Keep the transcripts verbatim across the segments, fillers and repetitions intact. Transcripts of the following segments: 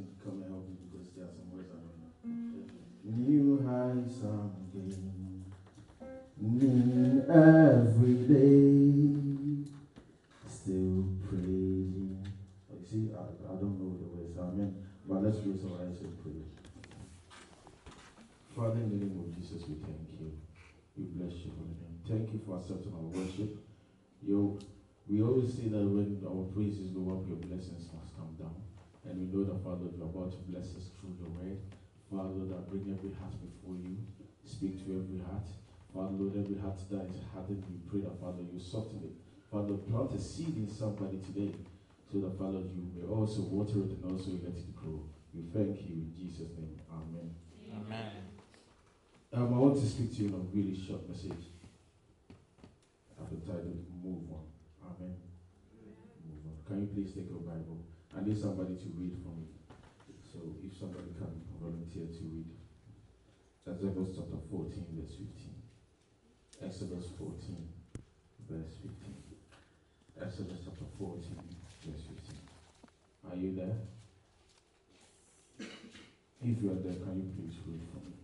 come and help me because there are some words I don't know. New heights I'm gaining, new every day, still praising. You see, I, I don't know the words, amen. But let's do some words of prayer. Father, in the name of Jesus, we thank you. We bless you for the name. Thank you for accepting our worship. You, we always say that when our praises go up, your blessings must come down. And we know that, Father, you're about to bless us through your word. Father, Lord, I bring every heart before you. Speak to every heart. Father, Lord, every heart that is hardened, we pray that, Father, you soften it. Father, plant a seed in somebody today so that, Father, you may also water it and also let it grow. We thank you in Jesus' name. Amen. Amen. Um, I want to speak to you on a really short message. I've entitled Move On. Amen. Move on. Can you please take your Bible? I need somebody to read for me. So if somebody can volunteer to read. Exodus chapter fourteen, verse fifteen. Exodus fourteen, verse fifteen. Exodus chapter fourteen, verse fifteen. Are you there? If you are there, can you please read for me?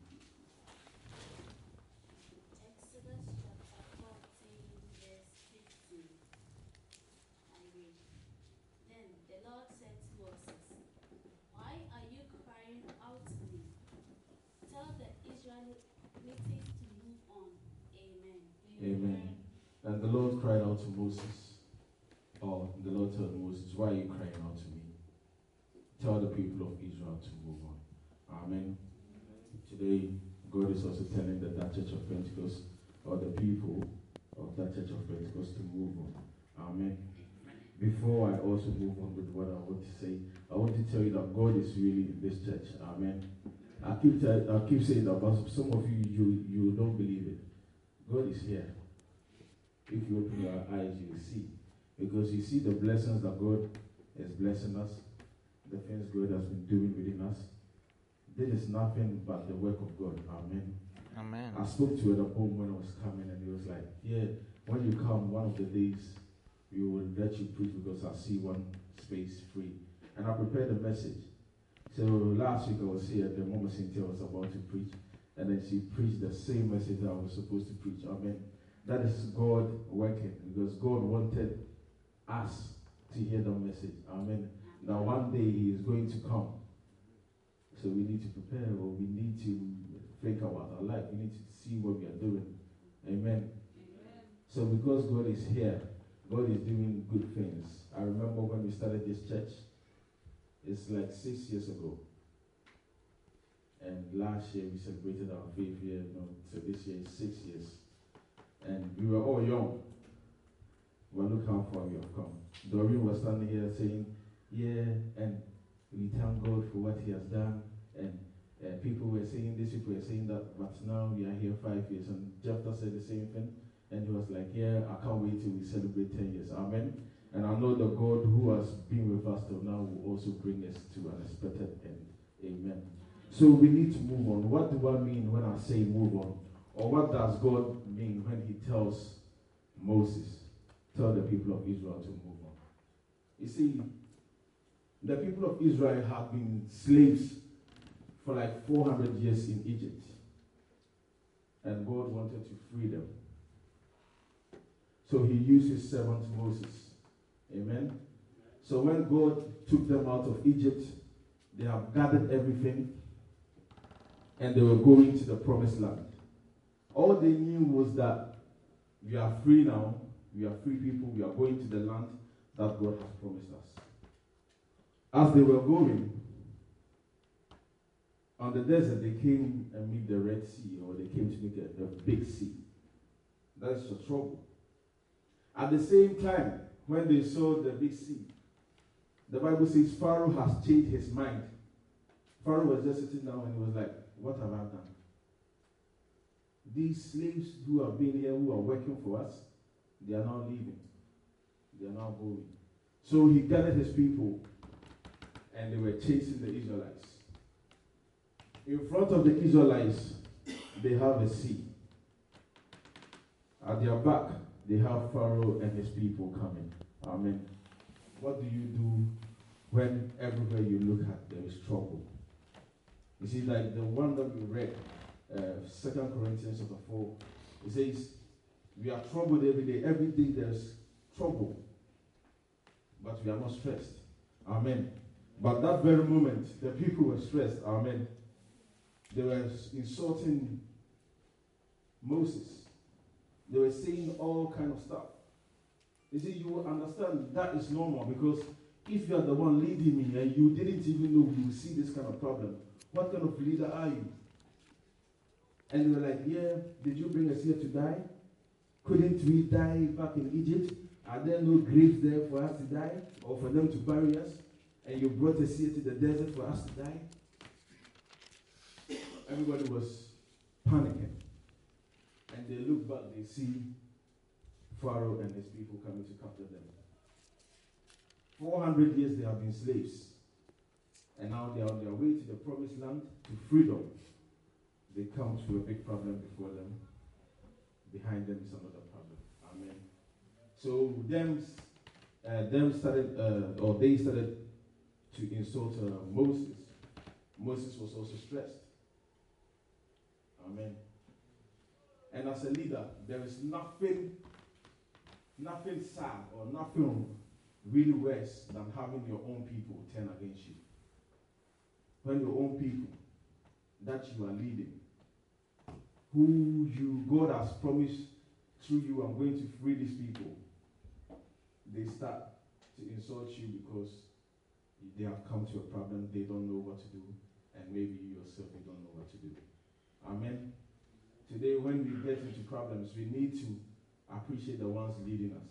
Amen. And the Lord cried out to Moses, or the Lord told Moses, why are you crying out to me? Tell the people of Israel to move on. Amen. Today, God is also telling that, that church of Pentecost, or the people of that church of Pentecost to move on. Amen. Before I also move on with what I want to say, I want to tell you that God is really in this church. Amen. I keep, t- I keep saying that, but some of you, you, you don't believe it. God is here. If you open your eyes, you will see. Because you see the blessings that God is blessing us, the things God has been doing within us. This is nothing but the work of God. Amen. Amen. I spoke to it at home when I was coming, and he was like, yeah, when you come one of the days, we will let you preach because I see one space free. And I prepared a message. So last week I was here, the Mama Cynthia was about to preach. And then she preached the same message that I was supposed to preach. Amen. That is God working, because God wanted us to hear the message. Amen. Now one day he is going to come. So we need to prepare, or we need to think about our life. We need to see what we are doing. Amen. Amen. So because God is here, God is doing good things. I remember when we started this church, it's like six years ago. And last year we celebrated our fifth year, no, so this year is six years. And we were all young. But look how far we have come. Doreen was standing here saying, yeah, and we thank God for what he has done. And uh, people were saying this, people were saying that, but now we are here five years. And Jephthah said the same thing. And he was like, yeah, I can't wait till we celebrate ten years. Amen. And I know the God who has been with us till now will also bring us to an expected end. Amen. So we need to move on. What do I mean when I say move on? Or what does God mean when he tells Moses, tell the people of Israel to move on? You see, the people of Israel have been slaves for like four hundred years in Egypt. And God wanted to free them. So he used his servant Moses. Amen. So when God took them out of Egypt, they have gathered everything and they were going to the promised land. All they knew was that we are free now, we are free people, we are going to the land that God has promised us. As they were going on the desert, they came and meet the Red Sea, or they came to meet the, the big sea. That is the trouble. At the same time, when they saw the big sea, the Bible says Pharaoh has changed his mind. Pharaoh was just sitting down and he was like, what have I done? These slaves who have been here, who are working for us, they are now leaving. They are now going. So he gathered his people and they were chasing the Israelites. In front of the Israelites, they have a sea. At their back, they have Pharaoh and his people coming. Amen. What do you do when everywhere you look at there is trouble. You see, like the one that we read, uh, Second Corinthians chapter four, it says, we are troubled every day. Every day there's trouble. But we are not stressed. Amen. But that very moment, the people were stressed. Amen. They were insulting Moses. They were saying all kind of stuff. You see, you will understand that is normal, because if you are the one leading me and you didn't even know you would see this kind of problem, what kind of leader are you? And they were like, yeah, did you bring us here to die? Couldn't we die back in Egypt? Are there no graves there for us to die, or for them to bury us? And you brought us here to the desert for us to die? Everybody was panicking. And they look back, they see Pharaoh and his people coming to capture them. four hundred years they have been slaves. And now they are on their way to the promised land, to freedom. They come to a big problem before them. Behind them is another problem. Amen. So them, uh, them started, uh, or they started to insult uh, Moses. Moses was also stressed. Amen. And as a leader, there is nothing, nothing sad or nothing really worse than having your own people turn against you. When your own people that you are leading, who you God has promised through you, I'm going to free these people, they start to insult you because they have come to a problem, they don't know what to do, and maybe you yourself, you don't know what to do. Amen. Today, when we get into problems, we need to appreciate the ones leading us.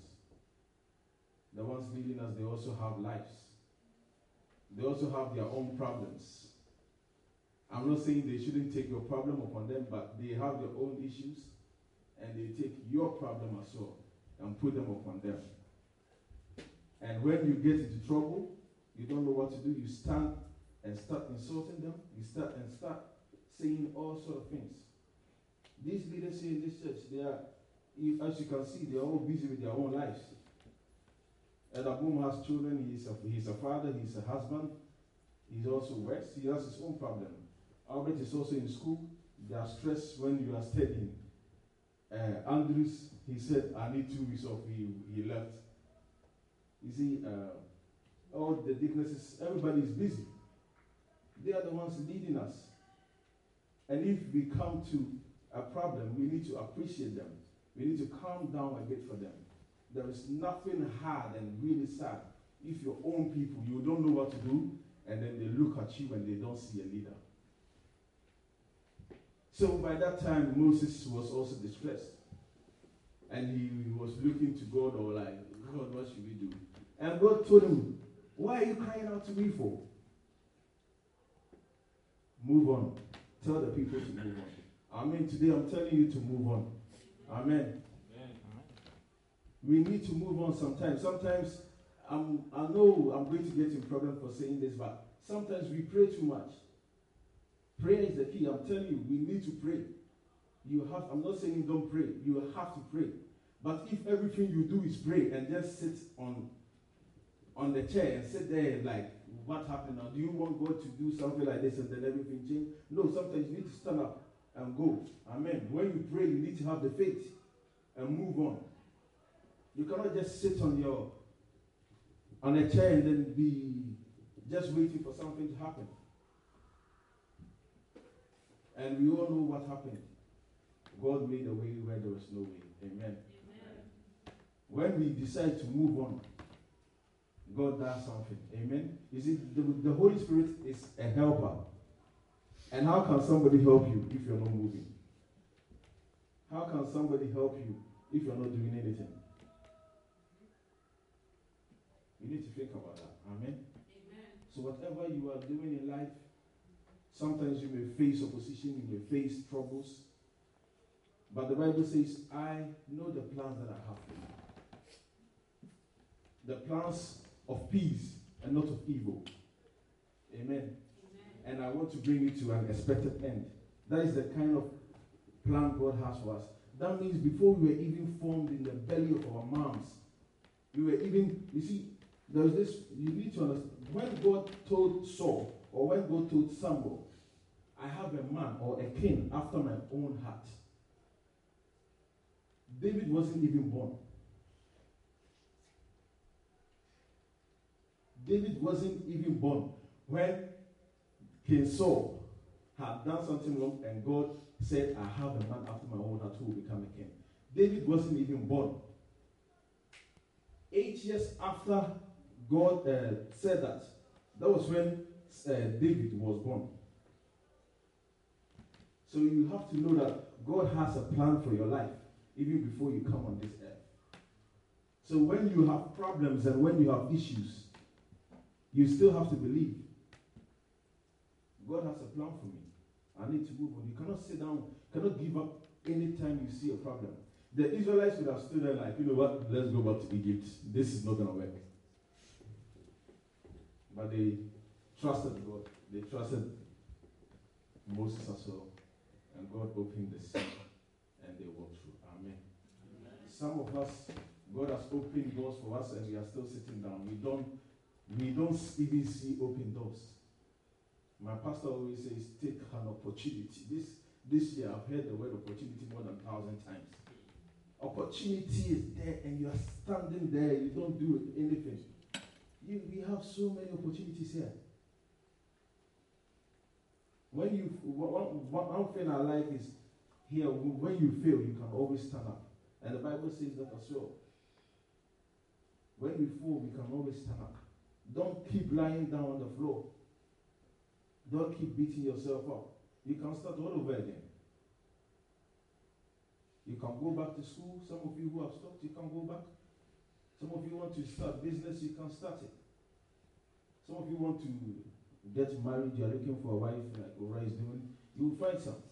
The ones leading us, they also have lives. They also have their own problems. I'm not saying they shouldn't take your problem upon them, but they have their own issues, and they take your problem as well and put them upon them. And when you get into trouble, you don't know what to do, you stand and start insulting them, you start and start saying all sort of things. These leaders here in this church, they are, as you can see, they are all busy with their own lives. Elder Boom has children, he's a, he's a father, he's a husband, he also works, he has his own problem. Albert is also in school, they are stressed when you are studying. Uh, Andrews, he said, I need two weeks off, he, he left. You see, uh, all the dignitaries, everybody is busy. They are the ones leading us. And if we come to a problem, we need to appreciate them. We need to calm down a bit for them. There is nothing hard and really sad if your own people, you don't know what to do, and then they look at you and they don't see a leader. So by that time, Moses was also distressed. And he was looking to God, or like, God, what should we do? And God told him, why are you crying out to me for? Move on. Tell the people to move on. Amen. Today I'm telling you to move on. Amen. Amen. We need to move on sometimes. Sometimes, I'm, I know I'm going to get in problem for saying this, but sometimes we pray too much. Prayer is the key. I'm telling you, we need to pray. You have, I'm not saying don't pray. You have to pray. But if everything you do is pray and just sit on, on the chair and sit there like, what happened now? Do you want God to do something like this and then everything change? No, sometimes you need to stand up and go. Amen. When you pray, you need to have the faith and move on. You cannot just sit on your on a chair and then be just waiting for something to happen. And we all know what happened. God made a way where there was no way. Amen. Amen. When we decide to move on, God does something. Amen. You see, the, the Holy Spirit is a helper. And how can somebody help you if you're not moving? How can somebody help you if you're not doing anything? You need to think about that. Amen. Amen. So whatever you are doing in life, sometimes you may face opposition, you may face troubles. But the Bible says, I know the plans that I have for you. The plans of peace and not of evil. Amen. Amen. And I want to bring you to an expected end. That is the kind of plan God has for us. That means before we were even formed in the belly of our moms, we were even, you see, There's this, you need to understand, when God told Saul, or when God told Samuel, I have a man or a king after my own heart, David wasn't even born. David wasn't even born when King Saul had done something wrong and God said, I have a man after my own heart who will become a king. David wasn't even born. Eight years after God uh, said that, that was when uh, David was born. So you have to know that God has a plan for your life even before you come on this earth. So when you have problems and when you have issues, you still have to believe. God has a plan for me. I need to move on. You cannot sit down, cannot give up anytime you see a problem. The Israelites would have stood there like, you know what, let's go back to Egypt. This is not going to work. But they trusted God. They trusted Moses as well. And God opened the sea and they walked through. Amen. Amen. Some of us, God has opened doors for us and we are still sitting down. We don't, we don't even see open doors. My pastor always says, take an opportunity. This, this year I've heard the word opportunity more than a thousand times. Opportunity is there and you are standing there, you don't do anything. You, we have so many opportunities here. When you, one, one thing I like is here, when you fail, you can always stand up. And the Bible says that as well. When you fall, you can always stand up. Don't keep lying down on the floor. Don't keep beating yourself up. You can start all over again. You can go back to school. Some of you who have stopped, you can go back. Some of you want to start business, you can start it. Some of you want to get married, you are looking for a wife like Ora is doing, you will find some.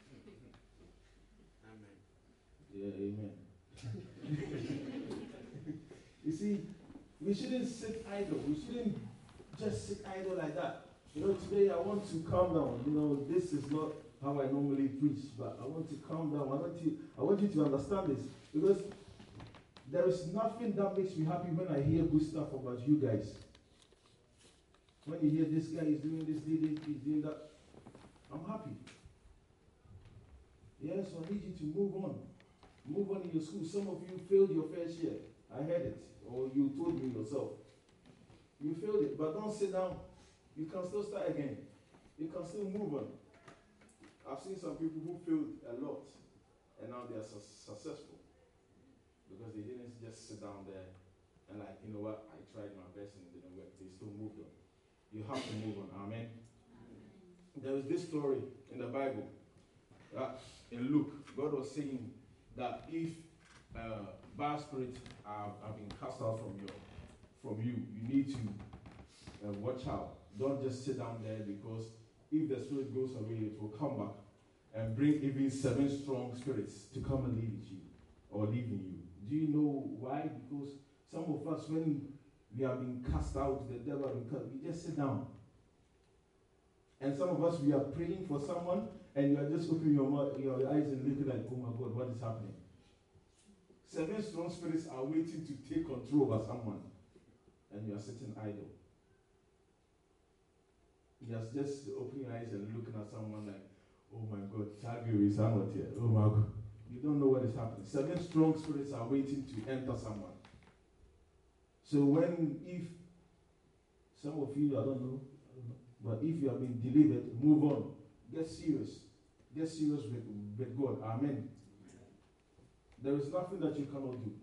Amen. Yeah, amen. You see, we shouldn't sit idle. We shouldn't just sit idle like that. You know, today I want to calm down. You know, this is not how I normally preach, but I want to calm down. I want you, I want you to understand this, because there is nothing that makes me happy when I hear good stuff about you guys. When you hear this guy is doing this, he's doing that, I'm happy. Yes, I need you to move on. Move on in your school. Some of you failed your fair share. I heard it, or you told me yourself. You failed it, but don't sit down. You can still start again. You can still move on. I've seen some people who failed a lot, and now they are su- successful. Because they didn't just sit down there and like, you know what, I tried my best and it didn't work. They still moved on. You have to move on. Amen. Amen. There is this story in the Bible. Uh, in Luke, God was saying that if uh, bad spirits have, have been cast out from your, from you, you need to uh, watch out. Don't just sit down there, because if the spirit goes away, it will come back and bring even seven strong spirits to come and live with you or live in you. Do you know why? Because some of us, when we have been cast out, the devil has been cast, we just sit down. And some of us, we are praying for someone, and you are just opening your mouth, your eyes and looking like, oh my God, what is happening? Seven strong spirits are waiting to take control over someone, and you are sitting idle. Just, just opening your eyes and looking at someone like, oh my God, Chagiri is not here. Oh my God. You don't know what is happening. Seven strong spirits are waiting to enter someone. So when, if, some of you, I don't know, I don't know, but if you have been delivered, move on. Get serious. Get serious with, with God. Amen. There is nothing that you cannot do.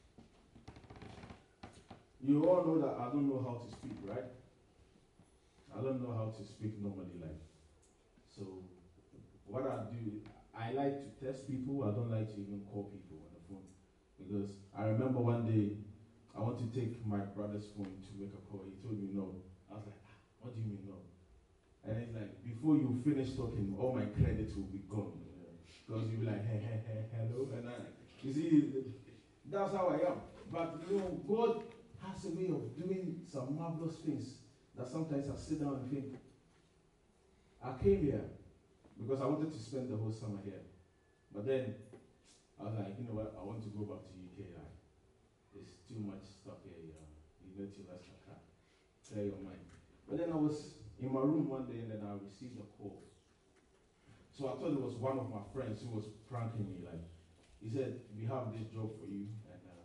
You all know that I don't know how to speak, right? I don't know how to speak normally, like. So, what I do, I like to test people. I don't like to even call people on the phone. Because I remember one day, I want to take my brother's phone to make a call. He told me no. I was like, ah, what do you mean no? And he's like, before you finish talking, all my credits will be gone. Because you'll be like, hey, hey, hey, hello. And I, you see, that's how I am. But, you know, God has a way of doing some marvelous things that sometimes I sit down and think, I came here because I wanted to spend the whole summer here. But then, I was like, you know what, I want to go back to U K. Like, there's too much stuff here. Yeah. You let you rest your car. Clear your mind. But then I was in my room one day and then I received a call. So I thought it was one of my friends who was pranking me. Like, he said, we have this job for you, and uh,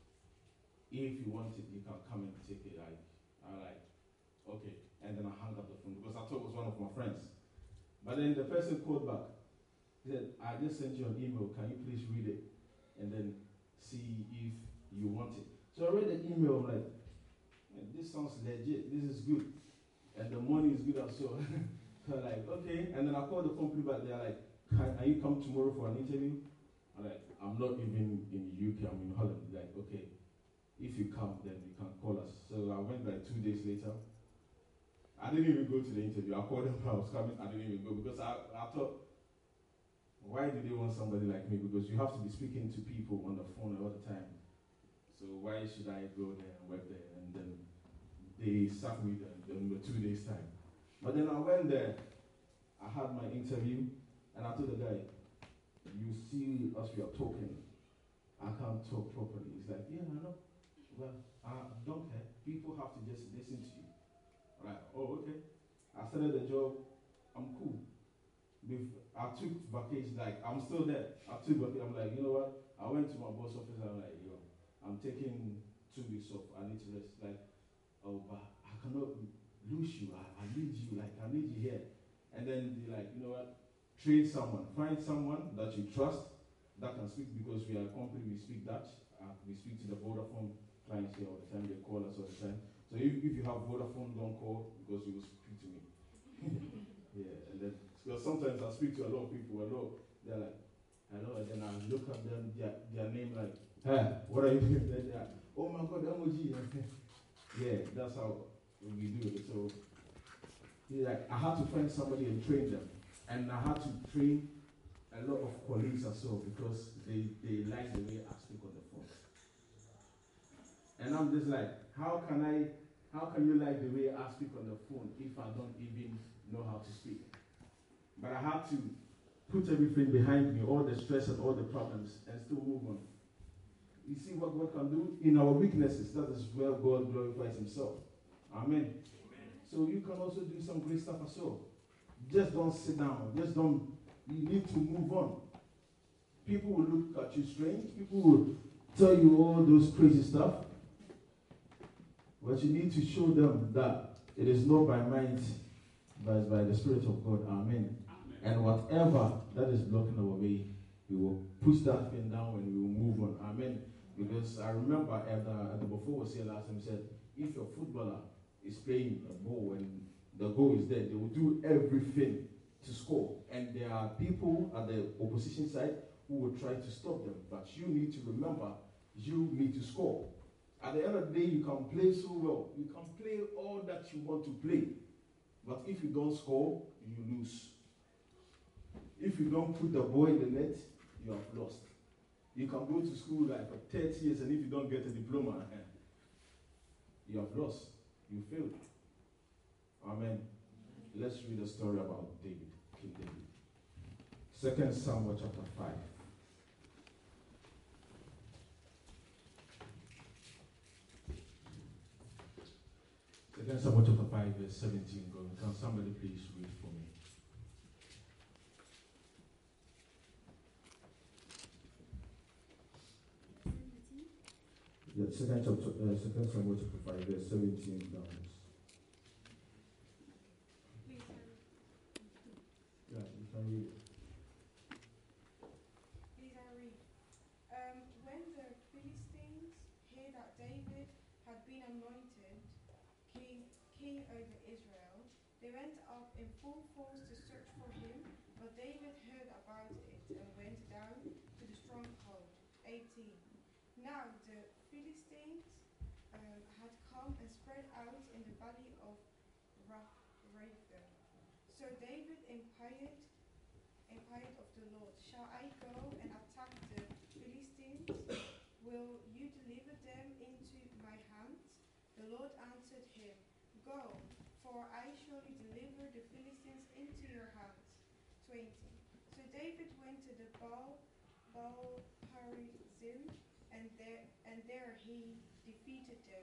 if you want it, you can come and take it. Like, I like, okay. And then I hung up the phone because I thought it was one of my friends. But then the person called back. He said, I just sent you an email. Can you please read it and then see if you want it? So I read the email. I'm like, this sounds legit. This is good. And the money is good as well. So I'm like, okay. And then I called the company back. They're like, can, can you come tomorrow for an interview? I'm like, I'm not even in the U K. I'm in Holland. They're like, okay. If you come, then you can call us. So I went like two days later. I didn't even go to the interview. I called them when I was coming. I didn't even go because I, I thought, why do they want somebody like me? Because you have to be speaking to people on the phone all the time. So why should I go there and work there? And then they sacked me in the two days time. But then I went there. I had my interview, and I told the guy, "You see us, we are talking. I can't talk properly." He's like, "Yeah, I know. Well, I don't care. People have to just listen to you." I'm like, "Oh, okay." I started the job. I'm cool. I took vacation, like, I'm still there. I took vacation. I'm like, you know what? I went to my boss office. I'm like, yo, I'm taking two weeks off. I need to rest. Like, oh, but I cannot lose you. I, I need you. Like, I need you here. And then they're like, you know what? Trade someone. Find someone that you trust that can speak, because we are a company, we speak Dutch. Uh, we speak to the Vodafone clients here all the time. They call us all the time. So if, if you have Vodafone, don't call, because you will speak to me. Yeah, and then, because sometimes I speak to a lot of people, a lot, they're like, hello, and then I look at them, their, their name like, hey, what are you doing? They're like, oh my God, M O G. Yeah, that's how we do it. So, like, I had to find somebody and train them. And I had to train a lot of colleagues as well, because they, they like the way I speak on the phone. And I'm just like, how can I, how can you like the way I speak on the phone if I don't even know how to speak? But I had to put everything behind me, all the stress and all the problems, and still move on. You see what God can do in our weaknesses. That is where God glorifies himself. Amen. Amen. So you can also do some great stuff as well. Just don't sit down. Just don't, you need to move on. People will look at you strange. People will tell you all those crazy stuff. But you need to show them that it is not by might, but it's by the Spirit of God. Amen. And whatever that is blocking our way, we will push that thing down and we will move on. Amen. Because I remember at the, at the before was here last time, he said, if your footballer is playing a ball and the goal is there, they will do everything to score. And there are people at the opposition side who will try to stop them. But you need to remember, you need to score. At the end of the day, you can play so well. You can play all that you want to play. But if you don't score, you lose. If you don't put the ball in the net, you have lost. You can go to school like for thirty years, and if you don't get a diploma, you have lost. You failed. Amen. Let's read a story about David, King David. Second Samuel chapter five. Second Samuel chapter five, verse seventeen. Can somebody please read for me? Yeah, second chapter, uh, second Samuel chapter five, verse seventeen downwards. Yeah, you can read it. Please I read. Um, when the Philistines heard that David had been anointed king, king over Israel, they went up in full force to search for him, but David heard about it and went down to the stronghold. eighteen. Now the Philistines um, had come and spread out in the valley of Rephaim. So David inquired, inquired of the Lord, shall I go and attack the Philistines? Will you deliver them into my hands? The Lord answered him, go, for I surely deliver the Philistines into your hands. twenty. So David went to the Baal, Baal Perazim, and there, and there he defeated them,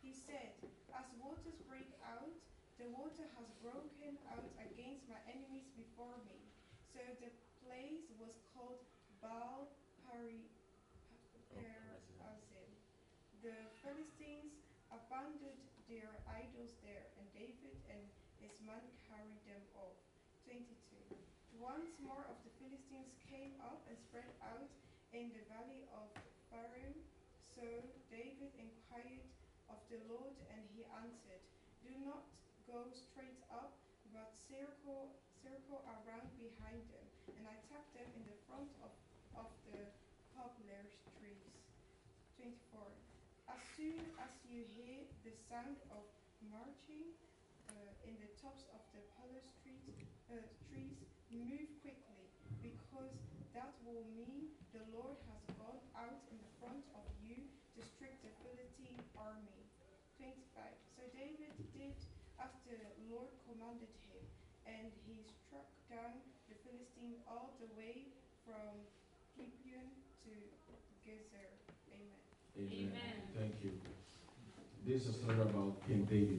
He said, as waters break out, the water has broken out against my enemies before me. So the place was called Baal Peri- Perazim. The Philistines abandoned their idols there, and David and his men carried them off. twenty-two. Once more of the Philistines came up and spread out in the valley of Pharim. So David inquired of the Lord, and he answered, do not go straight up, but circle circle around behind them, and attack them in the front of, of the poplar trees. twenty-four. As soon as you hear the sound of marching uh, in the tops of the poplar street, uh, trees, move quickly, because that will mean the Lord has gone out in the front of you to strike the Philistine army. twenty-five. So David did as the Lord commanded him, and he struck down the Philistine all the way from Gibeon to Gezer. Amen. Amen. Amen. Thank you. This is not about King David.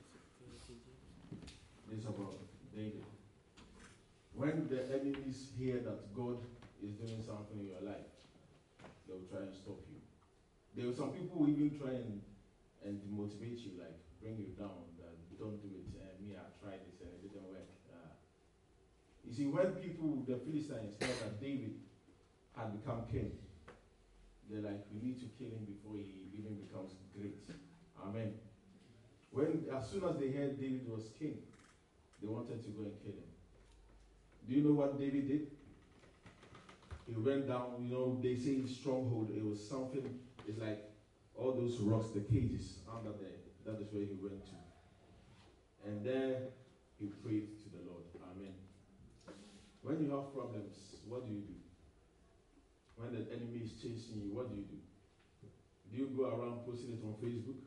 This is about David. When the enemies hear that God is doing something in your life, they will try and stop you. There are some people who even try and, and motivate you, like bring you down, that don't do it. Uh, me, I tried this and it didn't work. Uh, you see, when people, the Philistines, heard that David had become king, they're like, we need to kill him before he even becomes great. Amen. When, as soon as they heard David was king, they wanted to go and kill him. Do you know what David did? He went down, you know, they say stronghold. It was something, it's like all those rocks, the cages under there. That is where he went to. And there he prayed to the Lord. Amen. When you have problems, what do you do? When the enemy is chasing you, what do you do? Do you go around posting it on Facebook?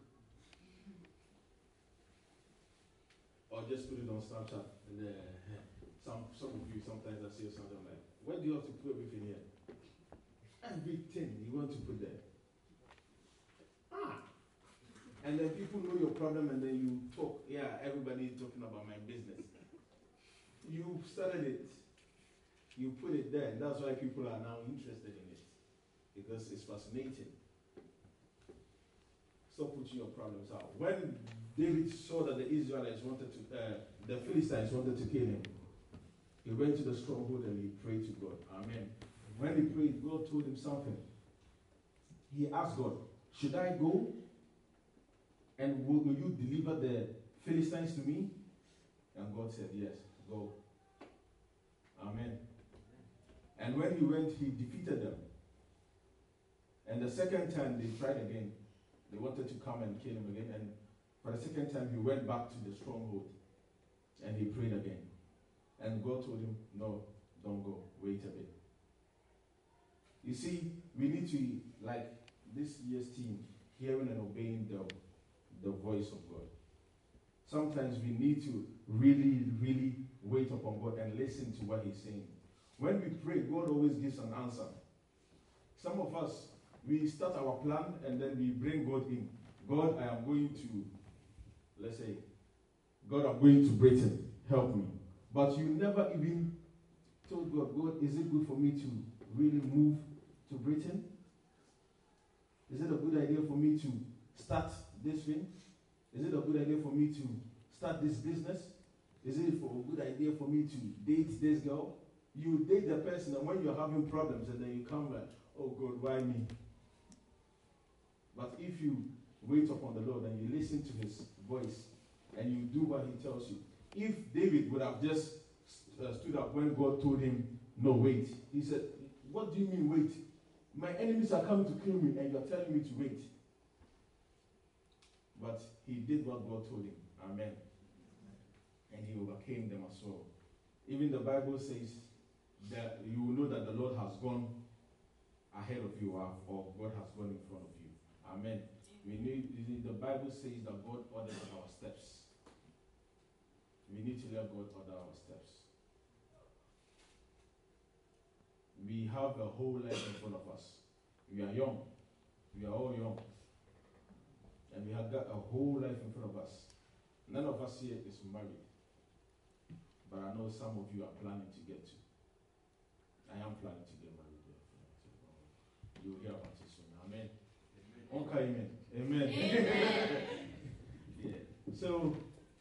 Or just put it on Snapchat? And then, some, some of you, sometimes I see something like, where do you have to put everything here? Everything you want to put there. Ah! And then people know your problem and then you talk. Yeah, everybody is talking about my business. You started it. You put it there. And that's why people are now interested in it. Because it's fascinating. Stop putting your problems out. When David saw that the Israelites wanted to, uh, the Philistines wanted to kill him, he went to the stronghold and he prayed to God. Amen. When he prayed, God told him something. He asked God, should I go? And will, will you deliver the Philistines to me? And God said, yes, go. Amen. And when he went, he defeated them. And the second time they tried again. They wanted to come and kill him again. And for the second time, he went back to the stronghold. And he prayed again. And God told him, no, don't go. Wait a bit. You see, we need to, like this year's team, hearing and obeying the, the voice of God. Sometimes we need to really, really wait upon God and listen to what he's saying. When we pray, God always gives an answer. Some of us, we start our plan and then we bring God in. God, I am going to, let's say, God, I'm going to Britain. Help me. But you never even told God, God, is it good for me to really move to Britain? Is it a good idea for me to start this thing? Is it a good idea for me to start this business? Is it for a good idea for me to date this girl? You date the person and when you're having problems and then you come back, oh God, why me? But if you wait upon the Lord and you listen to his voice and you do what he tells you. If David would have just uh, stood up when God told him, no, wait. He said, what do you mean wait? My enemies are coming to kill me and you're telling me to wait. But he did what God told him. Amen. And he overcame them as well. Even the Bible says that you will know that the Lord has gone ahead of you or God has gone in front of you. Amen. We need, the Bible says that God orders our steps. We need to let God order our steps. We have a whole life in front of us. We are young. We are all young. And we have got a whole life in front of us. None of us here is married. But I know some of you are planning to get to. I am planning to get married. Yeah. You'll hear about it soon. Amen. Amen. Okay, amen. Amen. Amen. Yeah. So,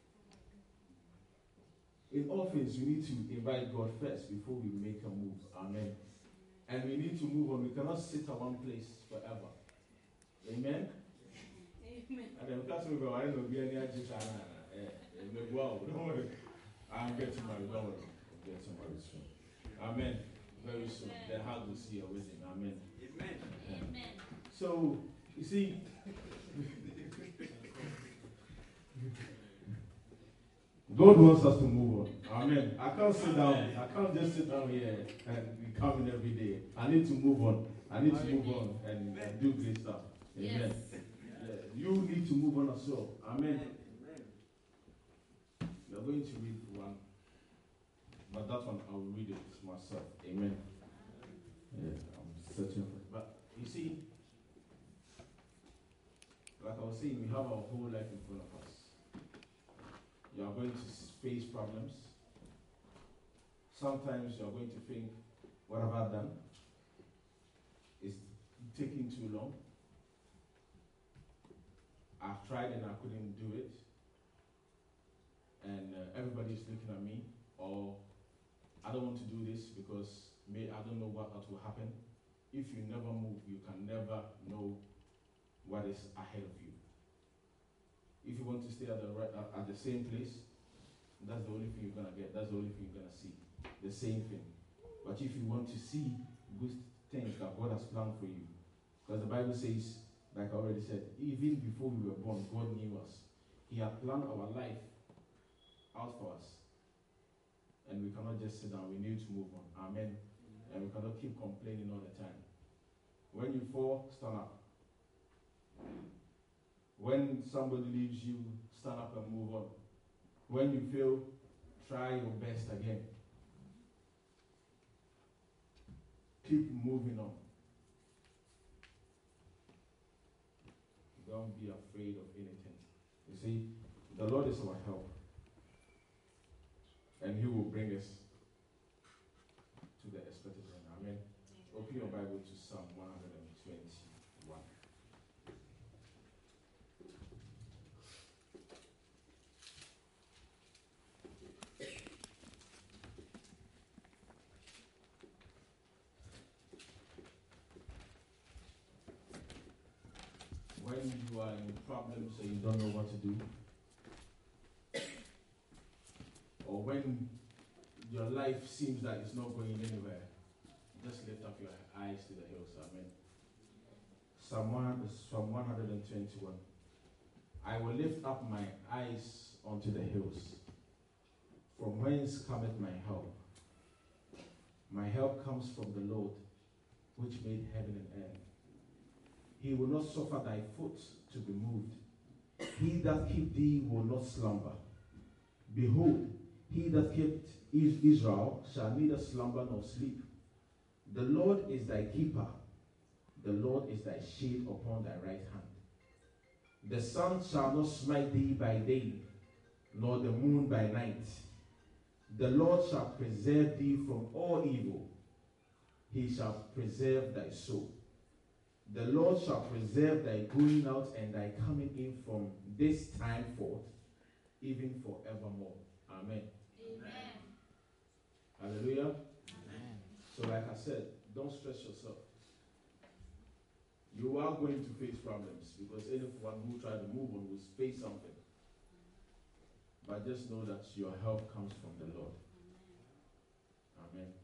in all things, we need to invite God first before we make a move. Amen. And we need to move on. We cannot sit at one place forever. Amen. Amen. And then that's what I don't know. Be any agent. Wow, don't worry. I'm getting married. Don't worry. I'm getting married soon. Amen. Very soon. Then how to see your wedding. Amen. Amen. Amen. So you see. God wants us to move on. Amen. I can't sit down. I can't just sit down here and be coming every day. I need to move on. I need to move on and, and do great stuff. Amen. Yes. Yeah. You need to move on as well. Amen. We are going to read one, but that one I will read it myself. Amen. Yeah, I'm searching for it. But you see, like I was saying, we have our whole life in front of us. You are going to face problems. Sometimes you are going to think, what have I done? It's taking too long. I've tried and I couldn't do it. And uh, everybody's looking at me. Or I don't want to do this because may, I don't know what, what will happen. If you never move, you can never know what is ahead of you. If you want to stay at the right, uh, at the same place, that's the only thing you're gonna get. That's the only thing you're gonna see. The same thing. But if you want to see good things that God has planned for you, because the Bible says, like I already said, even before we were born, God knew us. He had planned our life out for us. And we cannot just sit down. We need to move on. Amen. And we cannot keep complaining all the time. When you fall, stand up. When somebody leaves you, stand up and move on. When you fail, try your best again. Keep moving on. Don't be afraid of anything. You see, the Lord is our help. And He will bring us to the expected end. Amen. Open your Bible to Psalm one twenty-one. When you are in problems and you don't know what to do, or when your life seems that it's not going anywhere, just lift up your eyes to the hills. Amen. Psalm one twenty-one. I will lift up my eyes unto the hills. From whence cometh my help? My help comes from the Lord, which made heaven and earth. He will not suffer thy foot to be moved. He that keep thee will not slumber. Behold, he that kept Israel shall neither slumber nor sleep. The Lord is thy keeper. The Lord is thy shade upon thy right hand. The sun shall not smite thee by day, nor the moon by night. The Lord shall preserve thee from all evil. He shall preserve thy soul. The Lord shall preserve thy going out and thy coming in from this time forth, even forevermore. Amen. Amen. Hallelujah. Amen. So like I said, don't stress yourself. You are going to face problems because anyone who tries to move on will face something. But just know that your help comes from the Lord. Amen.